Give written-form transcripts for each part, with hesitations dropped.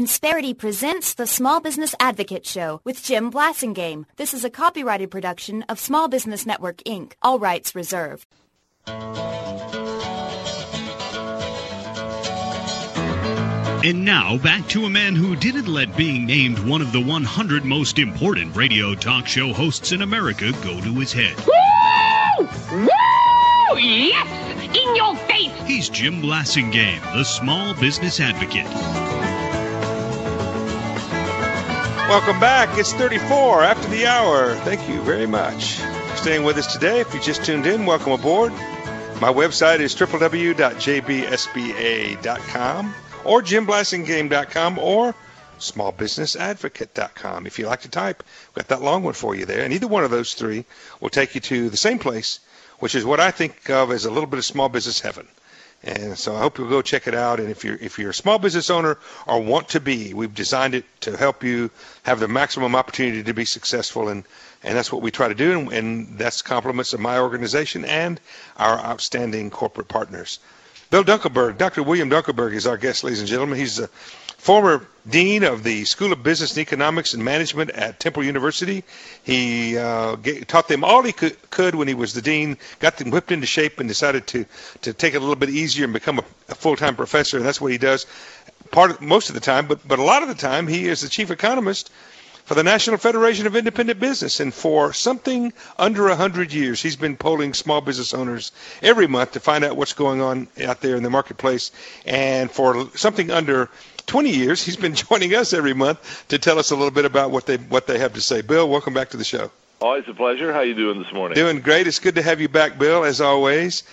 Insperity presents the Small Business Advocate Show with Jim Blasingame. This is a copyrighted production of Small Business Network, Inc. All rights reserved. And now, back to a man who didn't let being named one of the 100 most important radio talk show hosts in America go to his head. Woo! Woo! Yes! In your face! He's Jim Blasingame, the Small Business Advocate. Welcome back. It's 34 after the hour. Thank you very much for staying with us today. If you just tuned in, welcome aboard. My website is www.jbsba.com or jimblasingame.com or smallbusinessadvocate.com. If you like to type, we've got that long one for you there. And either one of those three will take you to the same place, which is what I think of as a little bit of small business heaven. And so I hope you'll go check it out. And if you're a small business owner or want to be, we've designed it to help you have the maximum opportunity to be successful. And that's what we try to do. And that's compliments of my organization and our outstanding corporate partners. Bill Dunkelberg, Dr. William Dunkelberg is our guest, ladies and gentlemen. He's a former dean of the School of Business and Economics and Management at Temple University. He taught them all he could when he was the dean, got them whipped into shape, and decided to take it a little bit easier and become a full-time professor, and that's what he does most of the time. But a lot of the time, he is the chief economist for the National Federation of Independent Business. And for something under 100 years, he's been polling small business owners every month to find out what's going on out there in the marketplace. And for something under 20 years, he's been joining us every month to tell us a little bit about what they have to say. Bill, welcome back to the show. Always a pleasure. How you doing this morning? Doing great. It's good to have you back, Bill, as always.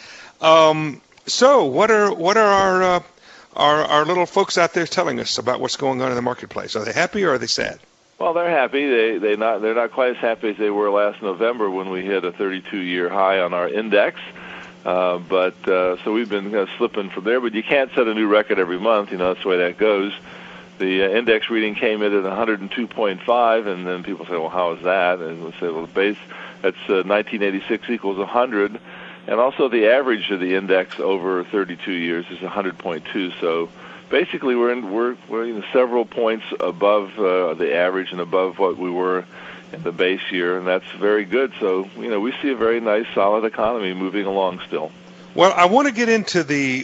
So what are our little folks out there telling us about what's going on in the marketplace? Are they happy or are they sad? Well, they're happy. They're not quite as happy as they were last November when we hit a 32-year high on our index. So we've been kind of slipping from there. But you can't set a new record every month. You know, that's the way that goes. The index reading came in at 102.5, and then people say, well, how is that? And we'll say, well, the base, that's 1986 equals 100. And also the average of the index over 32 years is 100.2. So basically, we're several points above the average and above what we were in the base year, and that's very good. So we see a very nice, solid economy moving along still. Well, I want to get into the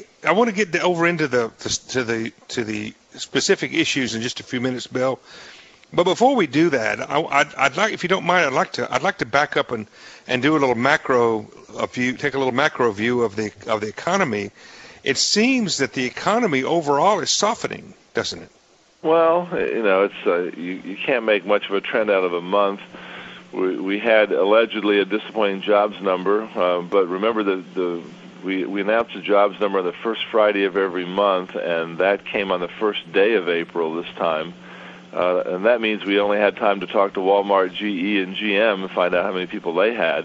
specific issues in just a few minutes, Bill. But before we do that, I'd like, if you don't mind, I'd like to back up and do a little macro view, take a little macro view of the economy. It seems that the economy overall is softening, doesn't it? Well, it's you can't make much of a trend out of a month. We had allegedly a disappointing jobs number, but remember that we announced the jobs number on the first Friday of every month, and that came on the first day of April this time. And that means we only had time to talk to Walmart, GE, and GM and find out how many people they had.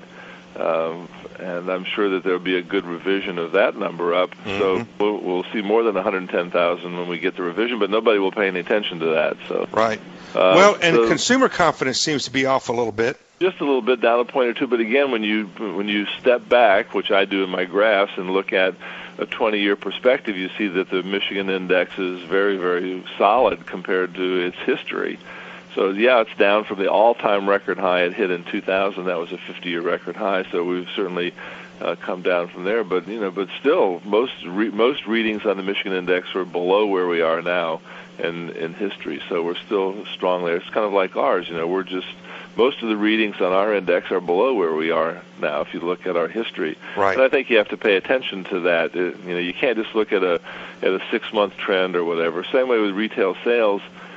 And I'm sure that there'll be a good revision of that number up. Mm-hmm. So we'll see more than 110,000 when we get the revision, but nobody will pay any attention to that. So right. And consumer confidence seems to be off a little bit. Just a little bit, down a point or two. But again, when you step back, which I do in my graphs, and look at a 20-year perspective, you see that the Michigan index is very, very solid compared to its history. So, yeah, it's down from the all-time record high it hit in 2000. That was a 50-year record high. So we've certainly come down from there. But but still, most readings on the Michigan index are below where we are now in history. So we're still strong there. It's kind of like ours. We're just most of the readings on our index are below where we are now. If you look at our history, right. And I think you have to pay attention to that. You can't just look at a 6-month trend or whatever. Same way with retail sales.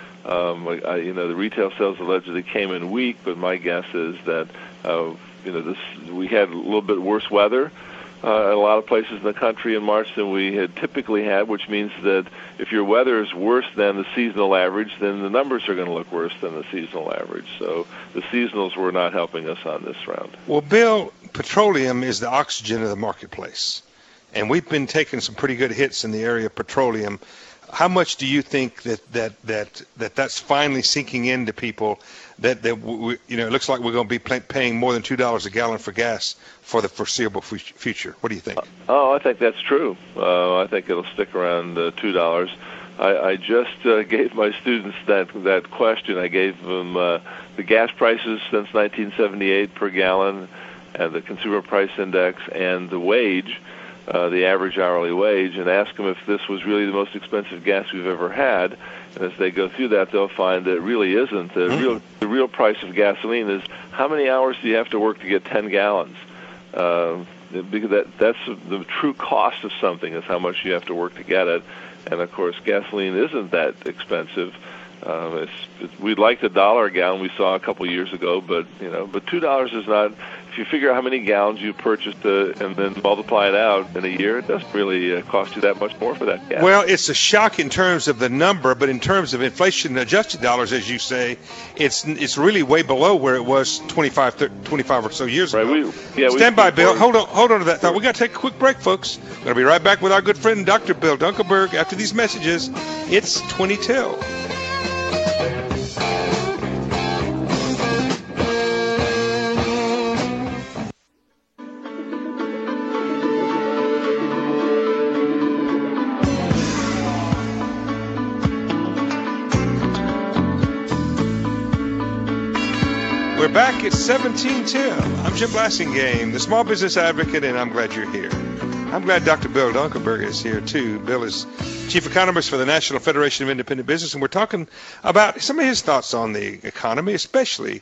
The retail sales allegedly came in weak, but my guess is that we had a little bit worse weather in a lot of places in the country in March than we had typically had, which means that if your weather is worse than the seasonal average, then the numbers are going to look worse than the seasonal average. So the seasonals were not helping us on this round. Well, Bill, petroleum is the oxygen of the marketplace, and we've been taking some pretty good hits in the area of petroleum. How much do you think that's finally sinking into people? That it looks like we're going to be paying more than $2 a gallon for gas for the foreseeable future. What do you think? I think that's true. I think it'll stick around $2. I just gave my students that question. I gave them the gas prices since 1978 per gallon, and the consumer price index, and the wage, the average hourly wage, and asked them if this was really the most expensive gas we've ever had. And as they go through that, they'll find that it really isn't. The real price of gasoline is how many hours do you have to work to get 10 gallons? Because that's the true cost of something, is how much you have to work to get it. And of course, gasoline isn't that expensive. We'd like the $1 a gallon we saw a couple years ago, but $2 is not. If you figure out how many gallons you purchased and then multiply it out in a year, it doesn't really cost you that much more for that gas. Well, it's a shock in terms of the number, but in terms of inflation-adjusted dollars, as you say, it's really way below where it was 25 or so years ago. Stand by, Bill. Hold on to that thought. We got to take a quick break, folks. We're going to be right back with our good friend Dr. Bill Dunkelberg after these messages. It's 20 We're back at 1710. I'm Jim Blasingame, the Small Business Advocate, and I'm glad you're here. I'm glad Dr. Bill Dunkelberg is here, too. Bill is Chief Economist for the National Federation of Independent Business, and we're talking about some of his thoughts on the economy, especially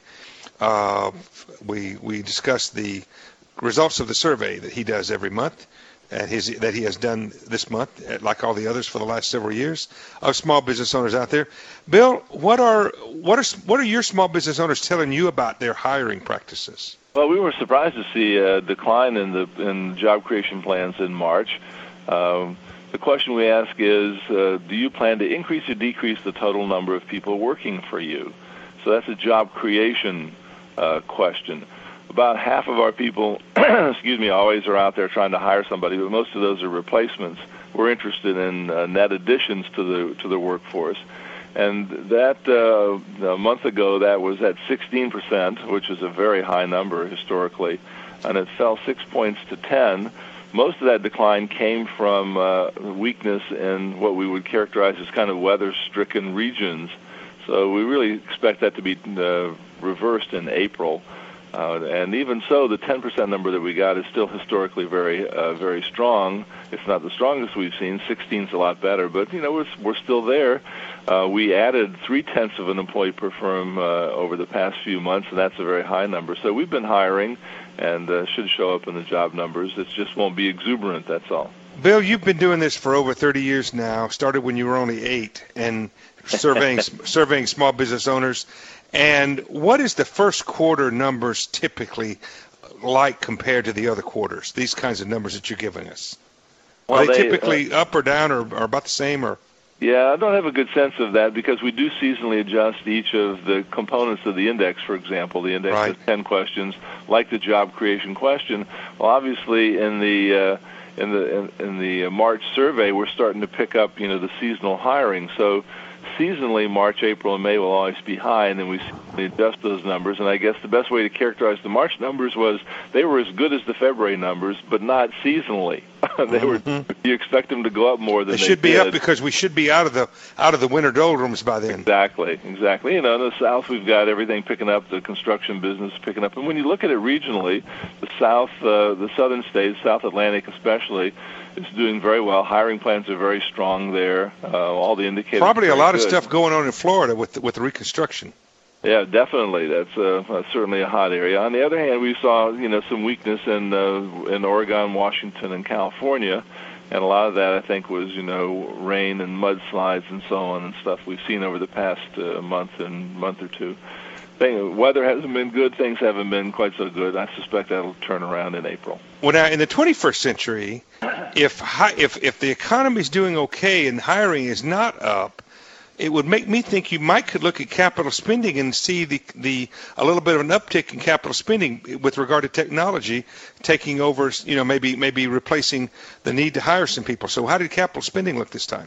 we discussed the results of the survey that he does every month, and that he has done this month, like all the others for the last several years, of small business owners out there. Bill, what are your small business owners telling you about their hiring practices? Well, we were surprised to see a decline in job creation plans in March. The question we ask is, do you plan to increase or decrease the total number of people working for you? So that's a job creation question. About half of our people, always are out there trying to hire somebody, but most of those are replacements. We're interested in net additions to the workforce. And that a month ago, that was at 16%, which is a very high number historically, and it fell 6 points to 10. Most of that decline came from weakness in what we would characterize as kind of weather-stricken regions. So we really expect that to be reversed in April. And even so, the 10% number that we got is still historically very strong. It's not the strongest we've seen. 16 is a lot better, but we're still there. We added 0.3 of an employee per firm over the past few months, and that's a very high number. So we've been hiring, and should show up in the job numbers. It just won't be exuberant. That's all. Bill, you've been doing this for over 30 years now. Started when you were only 8, and surveying small business owners. And what is the first quarter numbers typically like compared to the other quarters, these kinds of numbers that you're giving us? Are they typically up or down or about the same? Or Yeah, I don't have a good sense of that because we do seasonally adjust each of the components of the index, for example. The index has 10 questions, like the job creation question. Well, obviously, in the March survey, we're starting to pick up, the seasonal hiring. So seasonally, March, April, and May will always be high, and then we adjust those numbers. And I guess the best way to characterize the March numbers was they were as good as the February numbers, but not seasonally. You expect them to go up more than they should be up because we should be out of the winter doldrums by then. Exactly. In the South, we've got everything picking up, the construction business picking up. And when you look at it regionally, the South, the southern states, South Atlantic especially, is doing very well. Hiring plans are very strong there. All the indicators. Probably a lot of stuff going on in Florida with the reconstruction. Yeah, definitely. That's certainly a hot area. On the other hand, we saw some weakness in Oregon, Washington, and California, and a lot of that I think was rain and mudslides and so on and stuff we've seen over the past month or two. Weather hasn't been good. Things haven't been quite so good. I suspect that'll turn around in April. Well, now in the 21st century, if the economy is doing okay and hiring is not up, it would make me think you could look at capital spending and see a little bit of an uptick in capital spending with regard to technology taking over, maybe replacing the need to hire some people. So how did capital spending look this time?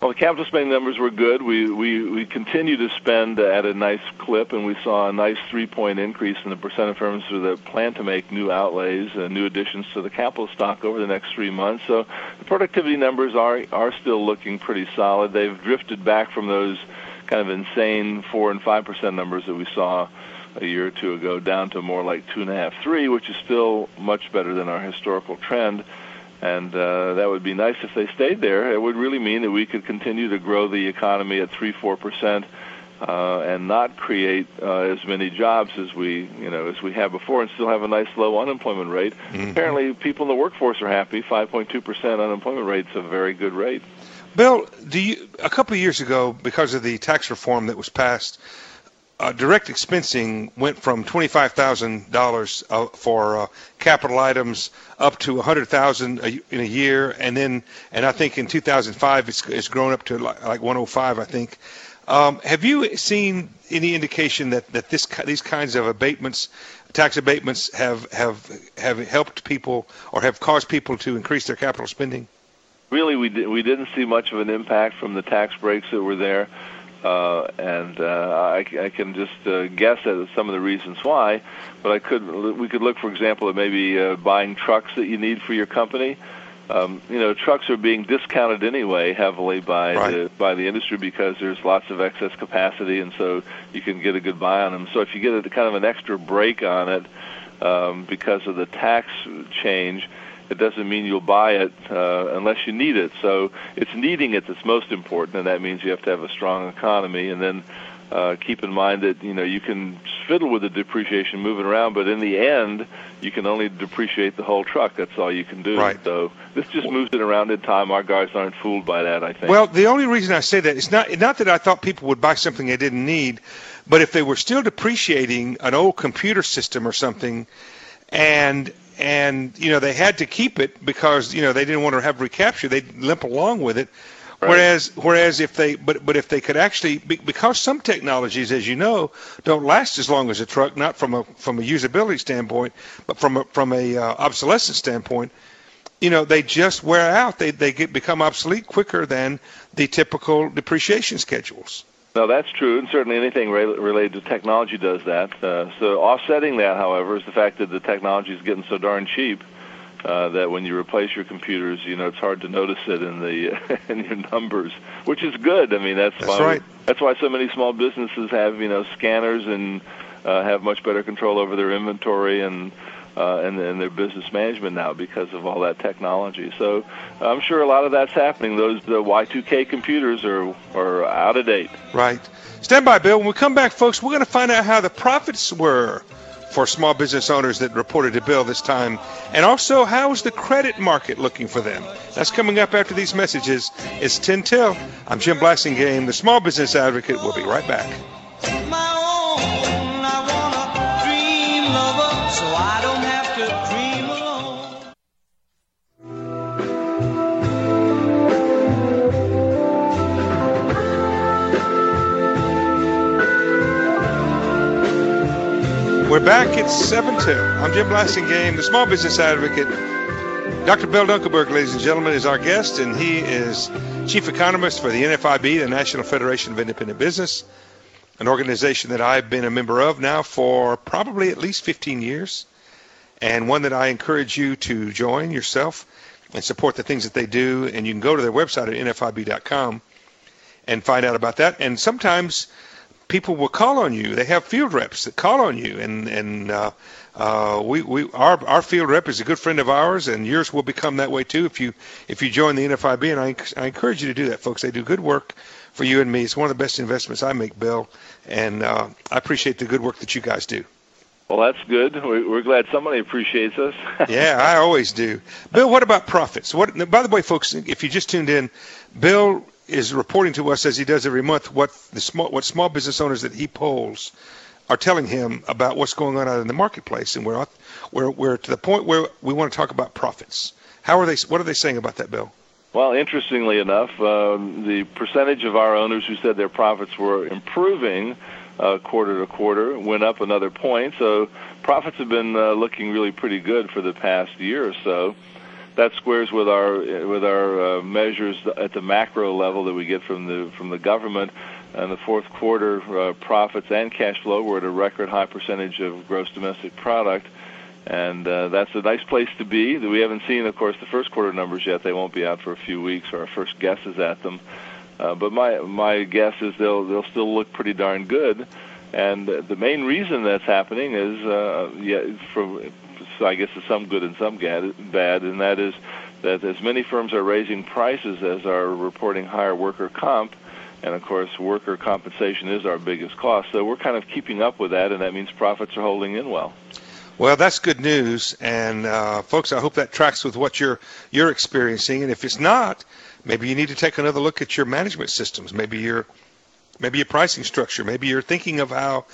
Well, the capital spending numbers were good. We continue to spend at a nice clip, and we saw a nice 3-point increase in the percent of firms that plan to make new outlays, new additions to the capital stock over the next 3 months. So the productivity numbers are still looking pretty solid. They've drifted back from those kind of insane 4 and 5% numbers that we saw a year or two ago, down to more like 2.5, 3, which is still much better than our historical trend. And that would be nice if they stayed there. It would really mean that we could continue to grow the economy at 3-4% and not create as many jobs as we have before, and still have a nice low unemployment rate. Mm-hmm. Apparently, people in the workforce are happy. 5.2% unemployment rate is a very good rate. Bill, a couple of years ago, because of the tax reform that was passed, direct expensing went from $25,000 for capital items up to $100,000 in a year, and I think in 2005 it's grown up to like 105, I think. Have you seen any indication that these kinds of abatements, tax abatements, have helped people or have caused people to increase their capital spending? Really, we didn't see much of an impact from the tax breaks that were there. I can just guess at some of the reasons why, but we could look, for example, at maybe buying trucks that you need for your company. Trucks are being discounted anyway heavily by the industry because there's lots of excess capacity, and so you can get a good buy on them. So if you get kind of an extra break on it because of the tax change, it doesn't mean you'll buy it unless you need it. So it's needing it that's most important, and that means you have to have a strong economy. And then keep in mind that you can fiddle with the depreciation moving around, but in the end, you can only depreciate the whole truck. That's all you can do. Right. So this just moves it around in time. Our guys aren't fooled by that, I think. Well, the only reason I say that is not that I thought people would buy something they didn't need, but if they were still depreciating an old computer system or something, and they had to keep it because they didn't want to have recapture, they'd limp along with it. Right. Whereas if they if they could actually, because some technologies, as you know, don't last as long as a truck, not from a usability standpoint, but from a obsolescence standpoint, they just wear out. They become obsolete quicker than the typical depreciation schedules. No, that's true, and certainly anything related to technology does that. So offsetting that, however, is the fact that the technology is getting so darn cheap that when you replace your computers, it's hard to notice it in your numbers, which is good. I mean, that's why right. That's why so many small businesses have scanners and have much better control over their inventory and their business management now because of all that technology. So I'm sure a lot of that's happening. Those Y2K computers are out of date. Right. Stand by, Bill. When we come back, folks, we're going to find out how the profits were for small business owners that reported to Bill this time, and also how's the credit market looking for them. That's coming up after these messages. It's 10 till. I'm Jim Blasingame, the Small Business Advocate. We'll be right back. We're back at 7 till. I'm Jim Blasingame, the Small Business Advocate. Dr. Bill Dunkelberg, ladies and gentlemen, is our guest, and he is Chief Economist for the NFIB, the National Federation of Independent Business, an organization that I've been a member of now for probably at least 15 years, and one that I encourage you to join yourself and support the things that they do. And you can go to their website at nfib.com and find out about that. And sometimes people will call on you. They have field reps that call on you, and our field rep is a good friend of ours, and yours will become that way too if you join the NFIB. And I encourage you to do that, folks. They do good work for you and me. It's one of the best investments I make, Bill, and I appreciate the good work that you guys do. Well, that's good. We're glad somebody appreciates us. Yeah, I always do. Bill, what about profits? By the way, folks, if you just tuned in, Bill is reporting to us, as he does every month, what small business owners that he polls are telling him about what's going on out in the marketplace, and we're to the point where we want to talk about profits. What are they saying about that, Bill? Well, interestingly enough, the percentage of our owners who said their profits were improving quarter to quarter went up another point. So profits have been looking really pretty good for the past year or so. that squares with our measures at the macro level that we get from the government. And the fourth quarter profits and cash flow were at a record high percentage of gross domestic product. And that's a nice place to be. We haven't seen, of course, the first quarter numbers yet. They won't be out for a few weeks, or our first guesses at them. But my guess is they'll still look pretty darn good. And the main reason that's happening is, so I guess it's some good and some bad, and that is that as many firms are raising prices as are reporting higher worker comp, and of course worker compensation is our biggest cost. So we're kind of keeping up with that, and that means profits are holding in well. Well, that's good news, and folks, I hope that tracks with what you're experiencing. And if it's not, maybe you need to take another look at your management systems. Maybe your pricing structure. Maybe you're thinking of how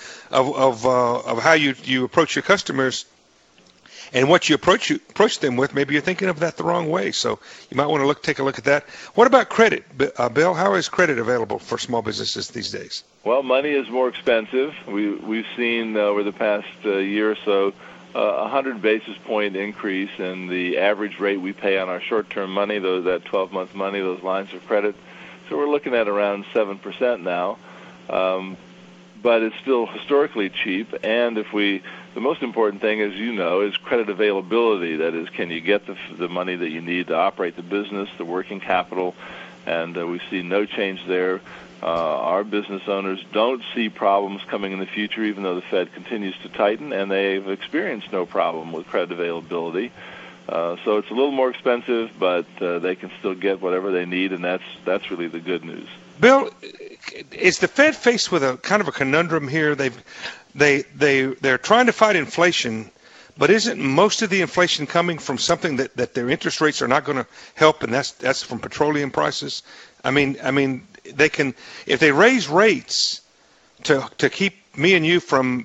you approach your customers and what you approach them with. Maybe you're thinking of that the wrong way. So you might want to take a look at that. What about credit, Bill? How is credit available for small businesses these days? Well, money is more expensive. We've seen over the past year or so 100 basis point increase in the average rate we pay on our short-term money, that 12-month money, those lines of credit. So we're looking at around 7% now, but it's still historically cheap. And the most important thing, as you know, is credit availability. That is, can you get the money that you need to operate the business, the working capital? And we see no change there. Our business owners don't see problems coming in the future, even though the Fed continues to tighten, and they've experienced no problem with credit availability. So it's a little more expensive, but they can still get whatever they need, and that's really the good news. Bill, is the Fed faced with a kind of a conundrum here? They're trying to fight inflation, but isn't most of the inflation coming from something that their interest rates are not going to help, and that's from petroleum prices? I mean, they can, if they raise rates to keep me and you from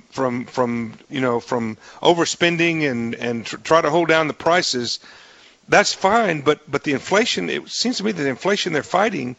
overspending and try to hold down the prices, that's fine. But the inflation, it seems to me that the inflation they're fighting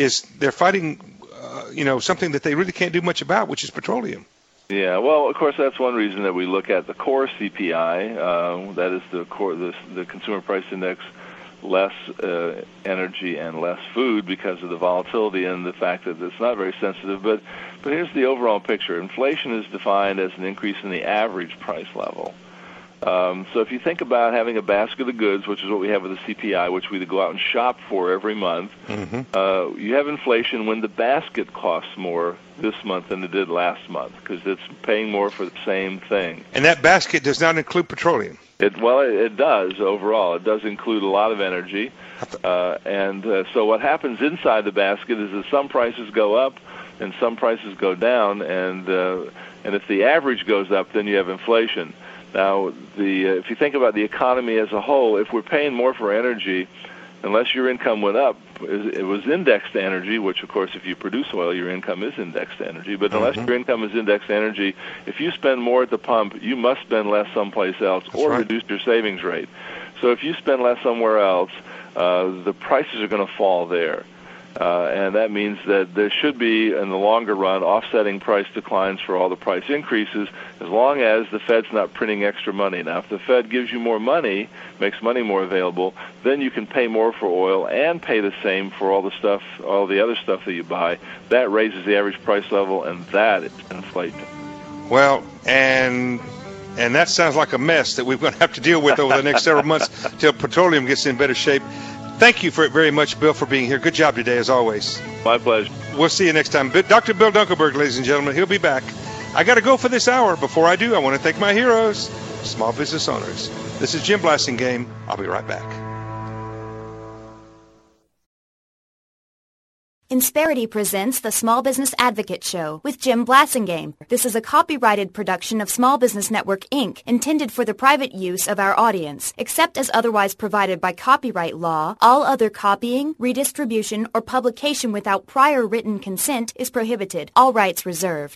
something that they really can't do much about, which is petroleum. Yeah, well, of course, that's one reason that we look at the core CPI. That is the Consumer Price Index, less energy and less food, because of the volatility and the fact that it's not very sensitive. But here's the overall picture. Inflation is defined as an increase in the average price level. So if you think about having a basket of goods, which is what we have with the CPI, which we go out and shop for every month, you have inflation when the basket costs more this month than it did last month, because it's paying more for the same thing. And that basket does not include petroleum. It does overall. It does include a lot of energy. So what happens inside the basket is that some prices go up and some prices go down, and if the average goes up, then you have inflation. Now, if you think about the economy as a whole, if we're paying more for energy, unless your income went up, it was indexed to energy, which, of course, if you produce oil, your income is indexed to energy. But unless your income is indexed to energy, if you spend more at the pump, you must spend less someplace else or reduce your savings rate. So if you spend less somewhere else, the prices are going to fall there. And that means that there should be, in the longer run, offsetting price declines for all the price increases, as long as the Fed's not printing extra money. Now, if the Fed gives you more money, makes money more available, then you can pay more for oil and pay the same for all the other stuff that you buy. That raises the average price level, and that is inflation. Well, and that sounds like a mess that we're going to have to deal with over the next several months till petroleum gets in better shape. Thank you very much, Bill, for being here. Good job today, as always. My pleasure. We'll see you next time. Dr. Bill Dunkelberg, ladies and gentlemen, he'll be back. I got to go for this hour. Before I do, I want to thank my heroes, small business owners. This is Jim Blasingame. I'll be right back. Insperity presents the Small Business Advocate Show with Jim Blasingame. This is a copyrighted production of Small Business Network, Inc., intended for the private use of our audience. Except as otherwise provided by copyright law, all other copying, redistribution, or publication without prior written consent is prohibited. All rights reserved.